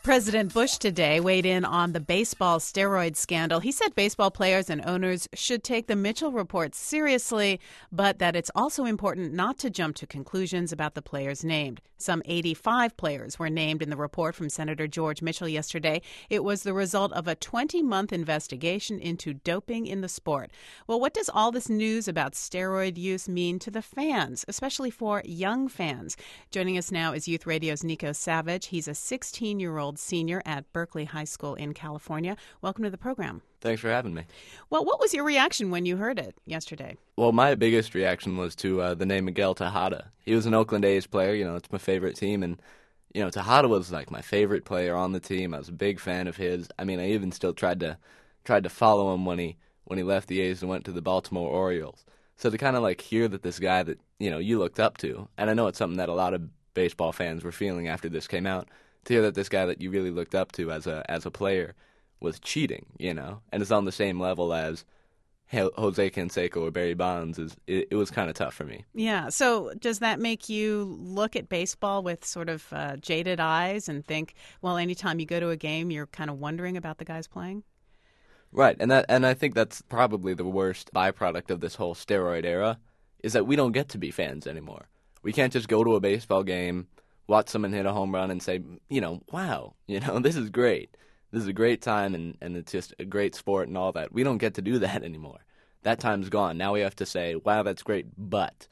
President Bush today weighed in on the baseball steroid scandal. He said baseball players and owners should take the Mitchell report seriously, but that it's also important not to jump to conclusions about the players named. Some 85 players were named in the report from Senator George Mitchell yesterday. It was the result of a 20-month investigation into doping in the sport. Well, what does all this news about steroid use mean to the fans, especially for young fans? Joining us now is Youth Radio's Nico Savage. He's a 16-year-old senior at Berkeley High School in California. Welcome to the program. Thanks for having me. Well, what was your reaction when you heard it yesterday? Well, my biggest reaction was to the name Miguel Tejada. He was an Oakland A's player. It's my favorite team. And, Tejada was like my favorite player on the team. I was a big fan of his. I mean, I even still tried to follow him when he left the A's and went to the Baltimore Orioles. So to kind of like hear that this guy that, you looked up to, and I know it's something that a lot of baseball fans were feeling after this came out, to hear that this guy that you really looked up to as a player was cheating, and is on the same level as Jose Canseco or Barry Bonds, it was kind of tough for me. Yeah. So does that make you look at baseball with sort of jaded eyes and think, well, anytime you go to a game, you're kind of wondering about the guys playing? Right. And I think that's probably the worst byproduct of this whole steroid era, is that we don't get to be fans anymore. We can't just go to a baseball game, watch someone hit a home run and say, wow, this is great. This is a great time and it's just a great sport and all that. We don't get to do that anymore. That time's gone. Now we have to say, wow, that's great, but,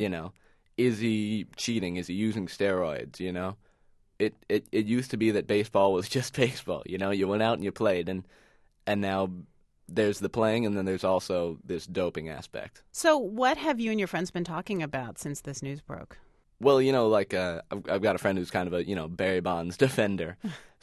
is he cheating? Is he using steroids, It used to be that baseball was just baseball, You went out and you played, and now there's the playing, and then there's also this doping aspect. So what have you and your friends been talking about since this news broke? Well, I've got a friend who's kind of a, Barry Bonds defender.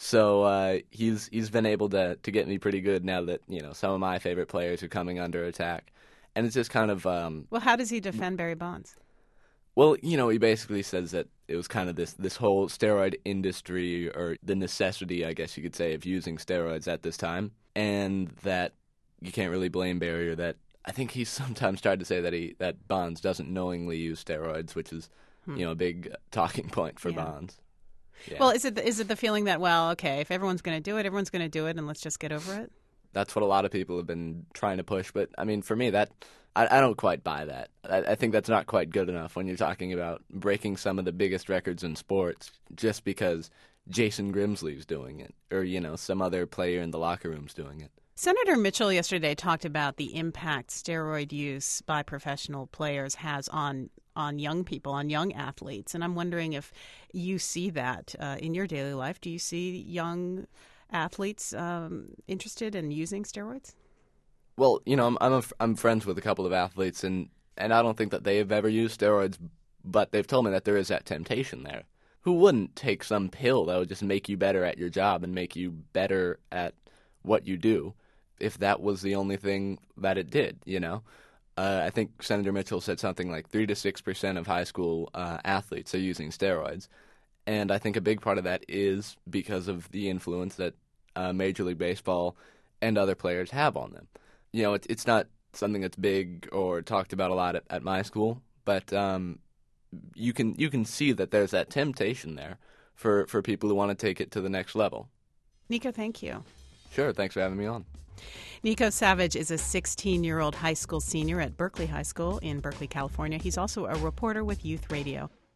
So he's been able to get me pretty good now that, some of my favorite players are coming under attack. And it's just kind of... well, how does he defend Barry Bonds? Well, he basically says that it was kind of this whole steroid industry, or the necessity, I guess you could say, of using steroids at this time. And that you can't really blame Barry, or that I think he's sometimes tried to say that Bonds doesn't knowingly use steroids, which is... a big talking point for Bonds. Yeah. Well, is it the feeling that, well, okay, if everyone's going to do it, everyone's going to do it, and let's just get over it? That's what a lot of people have been trying to push. But, I mean, for me, I don't quite buy that. I think that's not quite good enough when you're talking about breaking some of the biggest records in sports just because Jason Grimsley's doing it, or, some other player in the locker room's doing it. Senator Mitchell yesterday talked about the impact steroid use by professional players has on young people, on young athletes. And I'm wondering if you see that in your daily life. Do you see young athletes interested in using steroids? Well, I'm friends with a couple of athletes, and I don't think that they have ever used steroids, but they've told me that there is that temptation there. Who wouldn't take some pill that would just make you better at your job and make you better at what you do if that was the only thing that it did, I think Senator Mitchell said something like 3 to 6% of high school athletes are using steroids. And I think a big part of that is because of the influence that Major League Baseball and other players have on them. It's not something that's big or talked about a lot at my school, but you can see that there's that temptation there for people who want to take it to the next level. Nico, thank you. Sure, thanks for having me on. Nico Savage is a 16-year-old high school senior at Berkeley High School in Berkeley, California. He's also a reporter with Youth Radio.